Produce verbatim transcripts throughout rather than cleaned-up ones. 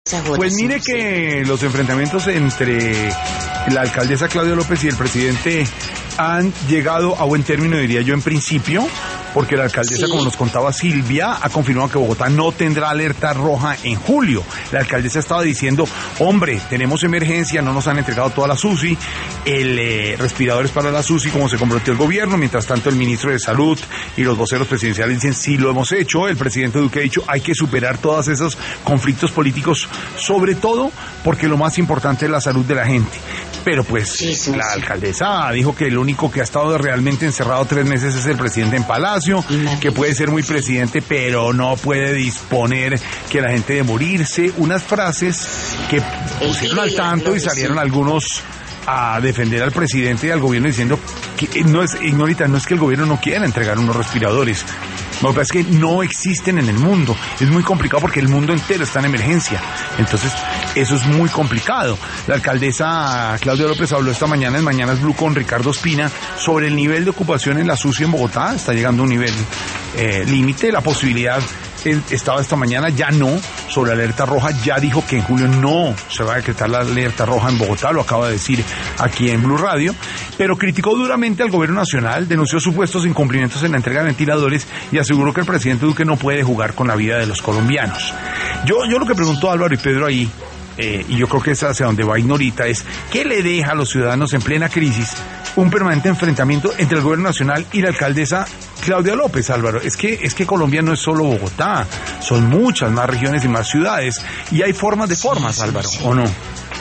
Pues mire que los enfrentamientos entre la alcaldesa Claudia López y el presidente han llegado a buen término, diría yo, en principio, porque la alcaldesa, sí, como nos contaba Silvia, ha confirmado que Bogotá no tendrá alerta roja en julio. La alcaldesa estaba diciendo, hombre, tenemos emergencia, no nos han entregado todas las U C I, el eh, respiradores para las U C I, como se comprometió el gobierno. Mientras tanto, el ministro de Salud y los voceros presidenciales dicen, sí, lo hemos hecho. El presidente Duque ha dicho, hay que superar todos esos conflictos políticos, sobre todo porque lo más importante es la salud de la gente. Pero pues sí, sí, la sí. alcaldesa dijo que el único que ha estado realmente encerrado tres meses es el presidente en Palacio, que puede ser muy presidente, pero no puede disponer que la gente de morirse. Unas frases que pusieron al tanto y salieron algunos a defender al presidente y al gobierno diciendo que no es, Ignorita, no es que el gobierno no quiera entregar unos respiradores. Lo que pasa es que no existen en el mundo. Es muy complicado porque el mundo entero está en emergencia. Entonces, eso es muy complicado. La alcaldesa Claudia López habló esta mañana en Mañanas Blue con Ricardo Ospina sobre el nivel de ocupación en la S U C I en Bogotá. Está llegando a un nivel eh, límite. La posibilidad estaba esta mañana, ya no, sobre la alerta roja. Ya dijo que en julio no se va a decretar la alerta roja en Bogotá, lo acaba de decir aquí en Blue Radio, pero criticó duramente al gobierno nacional, denunció supuestos incumplimientos en la entrega de ventiladores y aseguró que el presidente Duque no puede jugar con la vida de los colombianos. Yo, yo lo que preguntó Álvaro y Pedro ahí, eh, y yo creo que es hacia donde va Ignorita, es ¿qué le deja a los ciudadanos en plena crisis un permanente enfrentamiento entre el gobierno nacional y la alcaldesa Claudia López, Álvaro? Es que, es que Colombia no es solo Bogotá, son muchas más regiones y más ciudades, y hay formas de formas, sí, Álvaro, sí. ¿O no?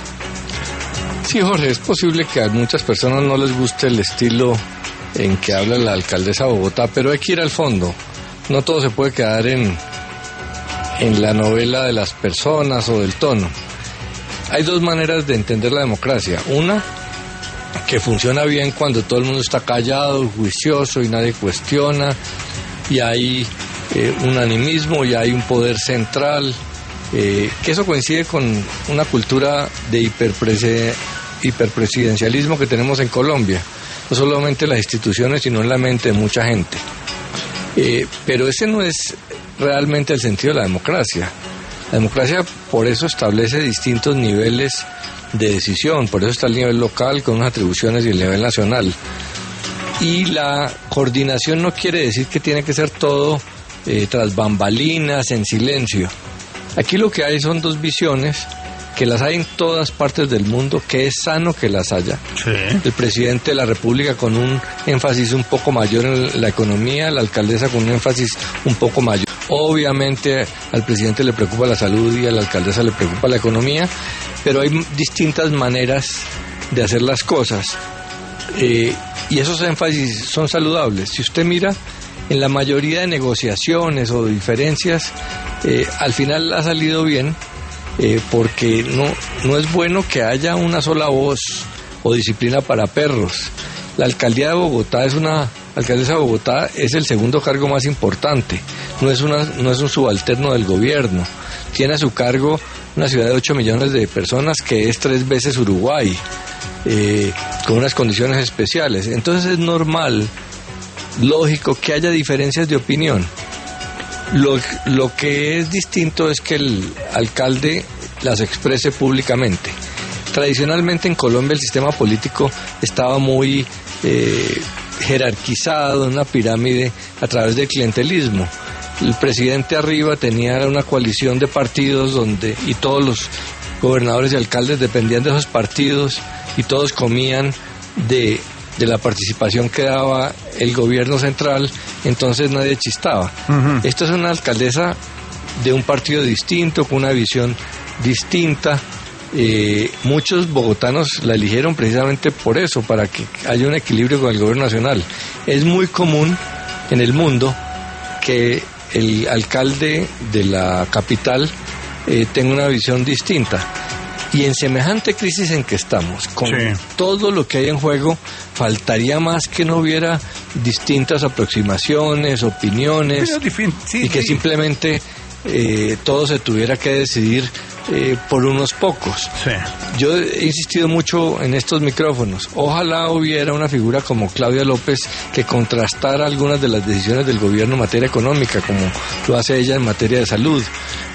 Sí, Jorge, es posible que a muchas personas no les guste el estilo en que habla la alcaldesa de Bogotá, pero hay que ir al fondo. No todo se puede quedar en, en la novela de las personas o del tono. Hay dos maneras de entender la democracia. Una, que funciona bien cuando todo el mundo está callado, juicioso y nadie cuestiona, y hay eh, unanimismo y hay un poder central, eh, que eso coincide con una cultura de hiperprese, hiperpresidencialismo que tenemos en Colombia, no solamente en las instituciones sino en la mente de mucha gente. Eh, pero ese no es realmente el sentido de la democracia. La democracia por eso establece distintos niveles de decisión, por eso está el nivel local con unas atribuciones y el nivel nacional. Y la coordinación no quiere decir que tiene que ser todo eh, tras bambalinas, en silencio. Aquí lo que hay son dos visiones que las hay en todas partes del mundo, que es sano que las haya. Sí. El presidente de la República con un énfasis un poco mayor en la economía, la alcaldesa con un énfasis un poco mayor. Obviamente al presidente le preocupa la salud y a la alcaldesa le preocupa la economía, pero hay distintas maneras de hacer las cosas, eh, y esos énfasis son saludables. Si usted mira, en la mayoría de negociaciones o de diferencias, eh, al final ha salido bien, eh, porque no, no es bueno que haya una sola voz o disciplina para perros. La alcaldía de Bogotá es una, alcaldesa de Bogotá es el segundo cargo más importante, no es, una, no es un subalterno del gobierno, tiene a su cargo una ciudad de ocho millones de personas que es tres veces Uruguay, eh, con unas condiciones especiales. Entonces es normal, lógico, que haya diferencias de opinión. Lo, lo que es distinto es que el alcalde las exprese públicamente. Tradicionalmente en Colombia el sistema político estaba muy eh, jerarquizado en una pirámide a través del clientelismo. El presidente arriba tenía una coalición de partidos donde y todos los gobernadores y alcaldes dependían de esos partidos y todos comían de, de la participación que daba el gobierno central, entonces nadie chistaba. Uh-huh. Esta es una alcaldesa de un partido distinto, con una visión distinta. Eh, muchos bogotanos la eligieron precisamente por eso, para que haya un equilibrio con el gobierno nacional. Es muy común en el mundo que el alcalde de la capital eh, tenga una visión distinta, y en semejante crisis en que estamos, con sí. todo lo que hay en juego, faltaría más que no hubiera distintas aproximaciones, opiniones, sí, y que sí. simplemente eh, todo se tuviera que decidir Eh, por unos pocos. Sí. Yo he insistido mucho en estos micrófonos. Ojalá hubiera una figura como Claudia López que contrastara algunas de las decisiones del gobierno en materia económica, como lo hace ella en materia de salud,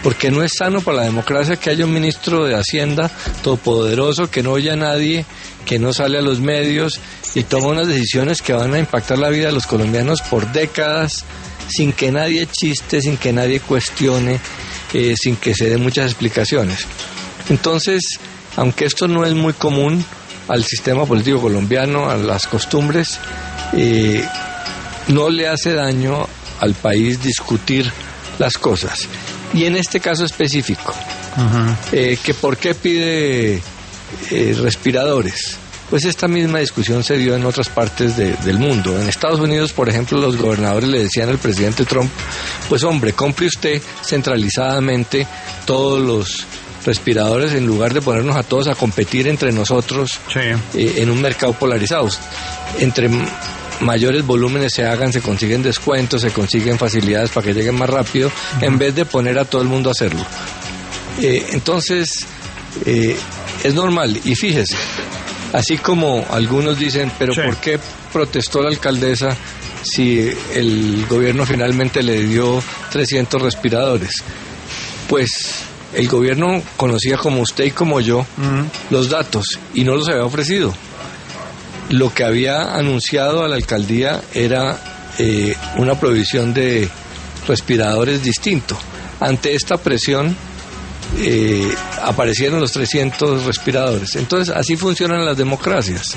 porque no es sano para la democracia que haya un ministro de Hacienda todopoderoso, que no oye a nadie, que no sale a los medios y toma unas decisiones que van a impactar la vida de los colombianos por décadas, sin que nadie chiste, sin que nadie cuestione, eh, sin que se den muchas explicaciones. Entonces, aunque esto no es muy común al sistema político colombiano, a las costumbres, eh, no le hace daño al país discutir las cosas. Y en este caso específico, uh-huh. eh, que ¿por qué pide eh, respiradores? Pues esta misma discusión se dio en otras partes de, del mundo. En Estados Unidos, por ejemplo, los gobernadores le decían al presidente Trump, pues hombre, compre usted centralizadamente todos los respiradores en lugar de ponernos a todos a competir entre nosotros sí. eh, en un mercado polarizado. Entre mayores volúmenes se hagan, se consiguen descuentos, se consiguen facilidades para que lleguen más rápido, uh-huh. en vez de poner a todo el mundo a hacerlo. Eh, entonces, eh, es normal. Y fíjese, así como algunos dicen, pero sí. ¿por qué protestó la alcaldesa si el gobierno finalmente le dio trescientos respiradores? Pues el gobierno conocía como usted y como yo uh-huh. los datos y no los había ofrecido. Lo que había anunciado a la alcaldía era eh, una provisión de respiradores distinto. Ante esta presión eh, aparecieron los trescientos respiradores. Entonces así funcionan las democracias.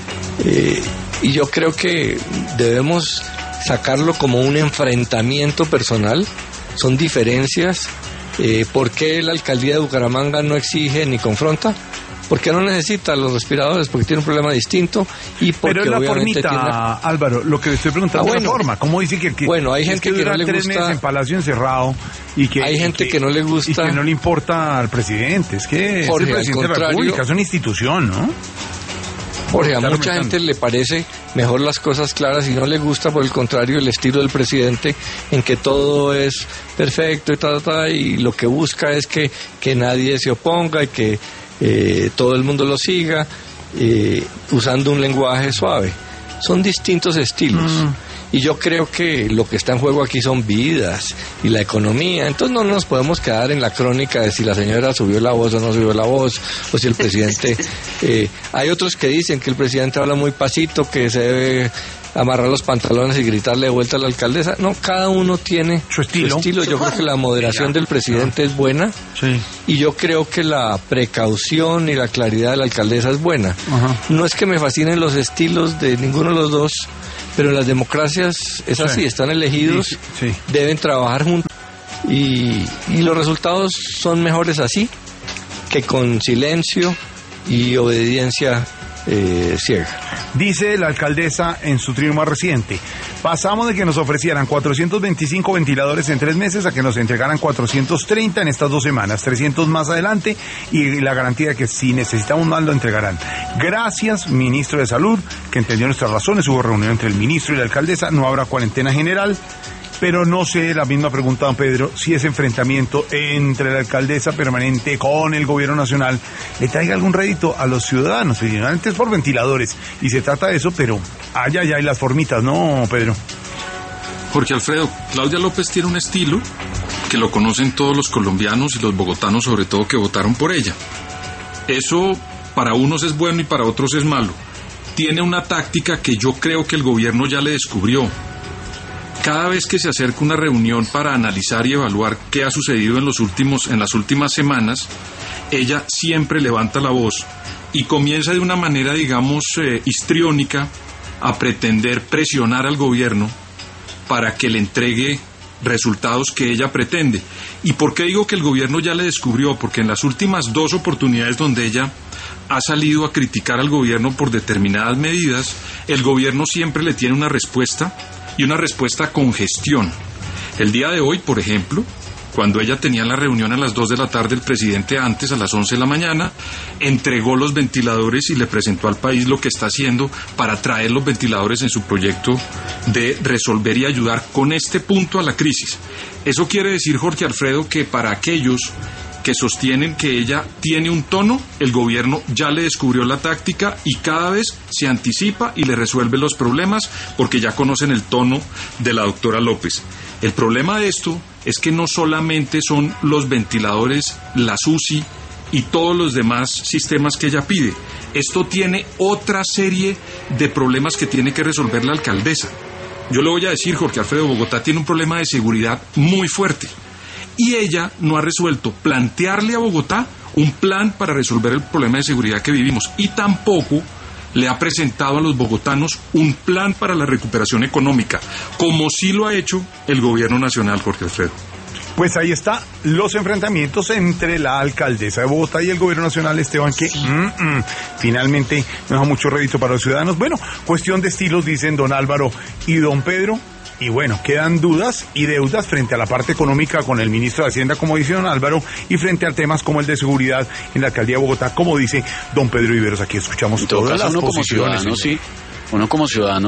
Eh, y yo creo que debemos sacarlo como un enfrentamiento personal. Son diferencias. Eh, ¿Por qué la alcaldía de Bucaramanga no exige ni confronta? Porque no necesita los respiradores, porque tiene un problema distinto y porque pero es la obviamente formita, tiene... Álvaro, lo que le estoy preguntando ah, bueno, es la forma. ¿Cómo dice que, que bueno, hay gente que, que no le tres gusta meses en Palacio encerrado y que hay gente y que, que no le gusta y que no le importa al presidente? Es que Jorge, es el presidente de la República, es una institución, ¿no? Jorge, a mucha gente le parece mejor las cosas claras y no le gusta, por el contrario, el estilo del presidente en que todo es perfecto y tal, tal, y lo que busca es que, que nadie se oponga y que eh, todo el mundo lo siga, eh, usando un lenguaje suave. Son distintos estilos. Mm. Y yo creo que lo que está en juego aquí son vidas y la economía. Entonces no nos podemos quedar en la crónica de si la señora subió la voz o no subió la voz, o si el presidente... Eh, hay otros que dicen que el presidente habla muy pasito, que se debe amarrar los pantalones y gritarle de vuelta a la alcaldesa. No, cada uno tiene su estilo. Su estilo. Yo creo que la moderación del presidente es buena. Sí. Y yo creo que la precaución y la claridad de la alcaldesa es buena. Ajá. No es que me fascinen los estilos de ninguno de los dos, pero en las democracias es así, sí. están elegidos, sí, sí. deben trabajar juntos y, y los resultados son mejores así que con silencio y obediencia eh, ciega. Dice la alcaldesa en su trío más reciente, pasamos de que nos ofrecieran cuatrocientos veinticinco ventiladores en tres meses a que nos entregaran cuatrocientos treinta en estas dos semanas, trescientos más adelante, y la garantía de que si necesitamos más lo entregarán. Gracias, ministro de Salud, que entendió nuestras razones. Hubo reunión entre el ministro y la alcaldesa, no habrá cuarentena general. Pero no sé, la misma pregunta, don Pedro, si ese enfrentamiento entre la alcaldesa permanente con el gobierno nacional le traiga algún rédito a los ciudadanos. Finalmente es por ventiladores y se trata de eso, pero ay, ay, ay, las formitas, ¿no, Pedro? Jorge Alfredo, Claudia López tiene un estilo que lo conocen todos los colombianos y los bogotanos, sobre todo, que votaron por ella. Eso para unos es bueno y para otros es malo. Tiene una táctica que yo creo que el gobierno ya le descubrió. Cada vez que se acerca una reunión para analizar y evaluar qué ha sucedido en los últimos, en las últimas semanas, ella siempre levanta la voz y comienza de una manera, digamos, eh, histriónica a pretender presionar al gobierno para que le entregue resultados que ella pretende. ¿Y por qué digo que el gobierno ya le descubrió? Porque en las últimas dos oportunidades donde ella ha salido a criticar al gobierno por determinadas medidas, el gobierno siempre le tiene una respuesta, y una respuesta con gestión. El día de hoy, por ejemplo, cuando ella tenía la reunión a las dos de la tarde, el presidente antes, a las once de la mañana, entregó los ventiladores y le presentó al país lo que está haciendo para traer los ventiladores en su proyecto de resolver y ayudar con este punto a la crisis. Eso quiere decir, Jorge Alfredo, que para aquellos que sostienen que ella tiene un tono, el gobierno ya le descubrió la táctica y cada vez se anticipa y le resuelve los problemas porque ya conocen el tono de la doctora López. El problema de esto es que no solamente son los ventiladores, las U C I y todos los demás sistemas que ella pide. Esto tiene otra serie de problemas que tiene que resolver la alcaldesa. Yo le voy a decir, Jorge Alfredo, Bogotá tiene un problema de seguridad muy fuerte. Y ella no ha resuelto plantearle a Bogotá un plan para resolver el problema de seguridad que vivimos. Y tampoco le ha presentado a los bogotanos un plan para la recuperación económica, como sí lo ha hecho el gobierno nacional, Jorge Alfredo. Pues ahí está los enfrentamientos entre la alcaldesa de Bogotá y el gobierno nacional, Esteban, que sí. mm, mm, finalmente no da mucho rédito para los ciudadanos. Bueno, cuestión de estilos, dicen don Álvaro y don Pedro. Y bueno, quedan dudas y deudas frente a la parte económica con el ministro de Hacienda, como dice don Álvaro, y frente a temas como el de seguridad en la alcaldía de Bogotá, como dice don Pedro Iberos. Aquí escuchamos todas las posiciones. Como ciudadano, sí, uno como ciudadano